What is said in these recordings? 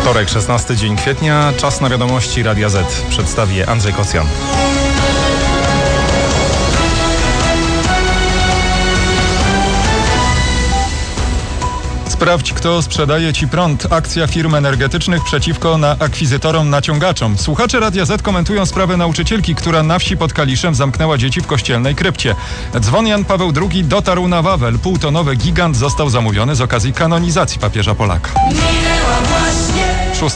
Wtorek, 16 dzień kwietnia. Czas na wiadomości Radia Z. Przedstawi je Andrzej Kosjan. Sprawdź, kto sprzedaje Ci prąd. Akcja firm energetycznych przeciwko akwizytorom naciągaczom. Słuchacze Radia Z komentują sprawę nauczycielki, która na wsi pod Kaliszem zamknęła dzieci w kościelnej krypcie. Dzwon Jan Paweł II dotarł na Wawel. Półtonowy gigant został zamówiony z okazji kanonizacji papieża Polaka. 6.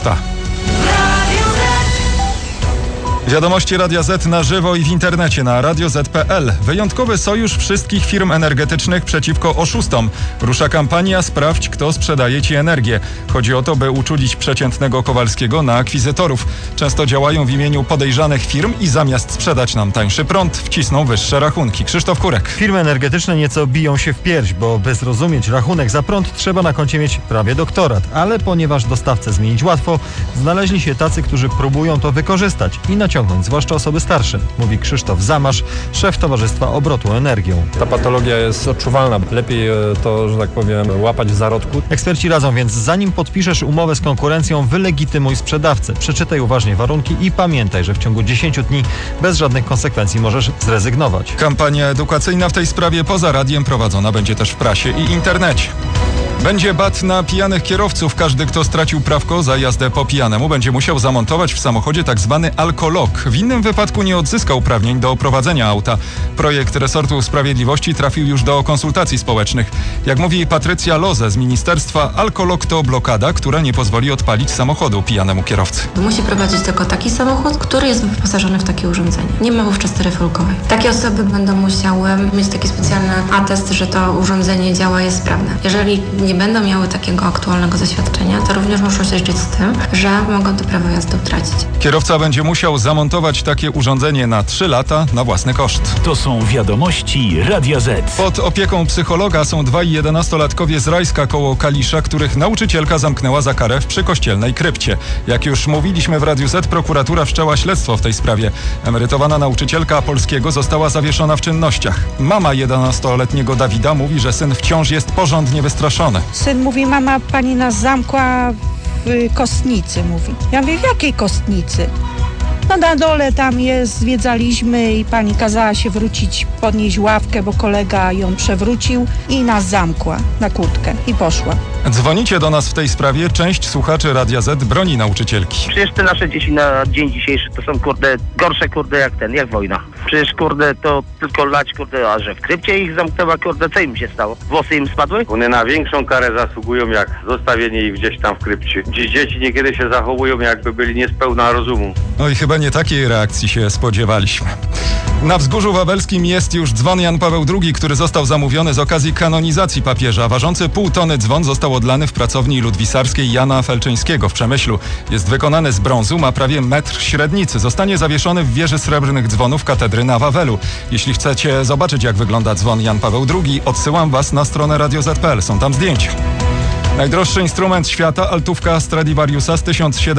Wiadomości Radia Z na żywo i w internecie na radioz.pl. Wyjątkowy sojusz wszystkich firm energetycznych przeciwko oszustom. Rusza kampania Sprawdź, kto sprzedaje Ci energię. Chodzi o to, by uczulić przeciętnego Kowalskiego na akwizytorów. Często działają w imieniu podejrzanych firm i zamiast sprzedać nam tańszy prąd, wcisną wyższe rachunki. Krzysztof Kurek. Firmy energetyczne nieco biją się w pierś, bo by zrozumieć rachunek za prąd trzeba na koncie mieć prawie doktorat. Ale ponieważ dostawcę zmienić łatwo, znaleźli się tacy, którzy próbują to wykorzystać i naciągnąć, zwłaszcza osoby starsze, mówi Krzysztof Zamasz, szef Towarzystwa Obrotu Energią. Ta patologia jest odczuwalna. Lepiej to, że tak powiem, łapać w zarodku. Eksperci radzą więc, zanim podpiszesz umowę z konkurencją, wylegitymuj sprzedawcę. Przeczytaj uważnie warunki i pamiętaj, że w ciągu 10 dni bez żadnych konsekwencji możesz zrezygnować. Kampania edukacyjna w tej sprawie poza radiem prowadzona będzie też w prasie i internecie. Będzie bat na pijanych kierowców. Każdy, kto stracił prawko za jazdę po pijanemu, będzie musiał zamontować w samochodzie tzw. alkolok. W innym wypadku nie odzyska uprawnień do prowadzenia auta. Projekt resortu sprawiedliwości trafił już do konsultacji społecznych. Jak mówi Patrycja Loze z ministerstwa, alkolok to blokada, która nie pozwoli odpalić samochodu pijanemu kierowcy. Musi prowadzić tylko taki samochód, który jest wyposażony w takie urządzenie. Nie ma wówczas taryfy ulgowej. Takie osoby będą musiały mieć taki specjalny atest, że to urządzenie działa, jest sprawne. Jeżeli nie będą miały takiego aktualnego zaświadczenia, to również muszą się liczyć z tym, że mogą to prawo jazdy utracić. Kierowca będzie musiał zamontować takie urządzenie na 3 lata na własny koszt. To są wiadomości Radia Z. Pod opieką psychologa są 2 i 11-latkowie z Rajska koło Kalisza, których nauczycielka zamknęła za karę w przykościelnej krypcie. Jak już mówiliśmy w Radiu Z, prokuratura wszczęła śledztwo w tej sprawie. Emerytowana nauczycielka polskiego została zawieszona w czynnościach. Mama 11-letniego Dawida mówi, że syn wciąż jest porządnie wystraszony. Syn mówi, mama, pani nas zamkła w kostnicy, mówi. Ja mówię, w jakiej kostnicy? No na dole tam jest, zwiedzaliśmy i pani kazała się wrócić, podnieść ławkę, bo kolega ją przewrócił i nas zamkła na kłódkę i poszła. Dzwonicie do nas w tej sprawie. Część słuchaczy Radia Z broni nauczycielki. Przecież te nasze dzieci na dzień dzisiejszy to są, gorsze, jak wojna. Przecież, to tylko lać, a że w krypcie ich zamknęła, co im się stało? Włosy im spadły? One na większą karę zasługują, jak zostawienie ich gdzieś tam w krypcie. Dzieci niekiedy się zachowują, jakby byli niespełna rozumu. Oj, chyba nie takiej reakcji się spodziewaliśmy. Na Wzgórzu Wawelskim jest już dzwon Jan Paweł II, który został zamówiony z okazji kanonizacji papieża. Ważący 0,5 tony dzwon został odlany w pracowni ludwisarskiej Jana Felczyńskiego w Przemyślu. Jest wykonany z brązu, ma prawie metr średnicy. Zostanie zawieszony w wieży srebrnych dzwonów katedry na Wawelu. Jeśli chcecie zobaczyć, jak wygląda dzwon Jan Paweł II, odsyłam was na stronę radioz.pl. Są tam zdjęcia. Najdroższy instrument świata, altówka Stradivariusa z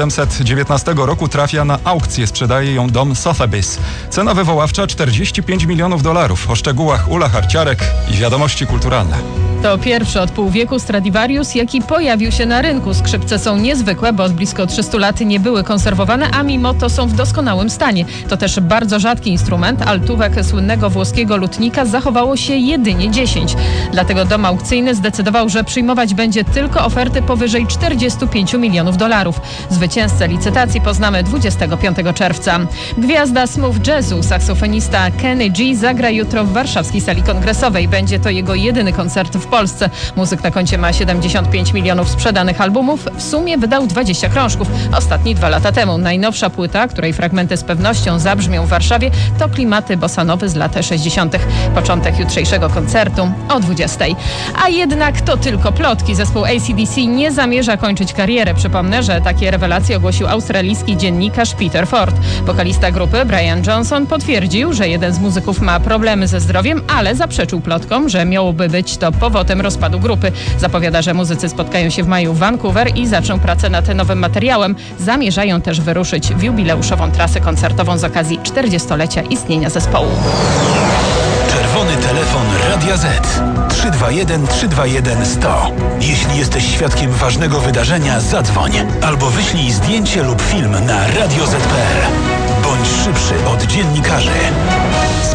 1719 roku trafia na aukcję. Sprzedaje ją dom Sotheby's. Cena wywoławcza $45 milionów. O szczegółach Ula Harciarek i wiadomości kulturalne. To pierwszy od pół wieku Stradivarius, jaki pojawił się na rynku. Skrzypce są niezwykłe, bo od blisko 300 lat nie były konserwowane, a mimo to są w doskonałym stanie. To też bardzo rzadki instrument. Altówek słynnego włoskiego lutnika zachowało się jedynie 10. Dlatego dom aukcyjny zdecydował, że przyjmować będzie tylko oferty powyżej $45 milionów. Zwycięzcę licytacji poznamy 25 czerwca. Gwiazda smooth jazzu, saksofonista Kenny G zagra jutro w warszawskiej sali kongresowej. Będzie to jego jedyny koncert w Polsce. Muzyk na koncie ma 75 milionów sprzedanych albumów. W sumie wydał 20 krążków. Ostatni 2 lata temu. Najnowsza płyta, której fragmenty z pewnością zabrzmią w Warszawie, to klimaty bossanowy z lat 60. Początek jutrzejszego koncertu o 20. A jednak to tylko plotki. Zespół AC/DC nie zamierza kończyć karierę. Przypomnę, że takie rewelacje ogłosił australijski dziennikarz Peter Ford. Wokalista grupy Brian Johnson potwierdził, że jeden z muzyków ma problemy ze zdrowiem, ale zaprzeczył plotkom, że miałoby być to powodem rozpadu grupy. Zapowiada, że muzycy spotkają się w maju w Vancouver i zaczną pracę nad nowym materiałem. Zamierzają też wyruszyć w jubileuszową trasę koncertową z okazji 40-lecia istnienia zespołu. Czerwony telefon Radia Z. 321 321 100. Jeśli jesteś świadkiem ważnego wydarzenia, zadzwoń albo wyślij zdjęcie lub film na radioz.pl. Bądź szybszy od dziennikarzy.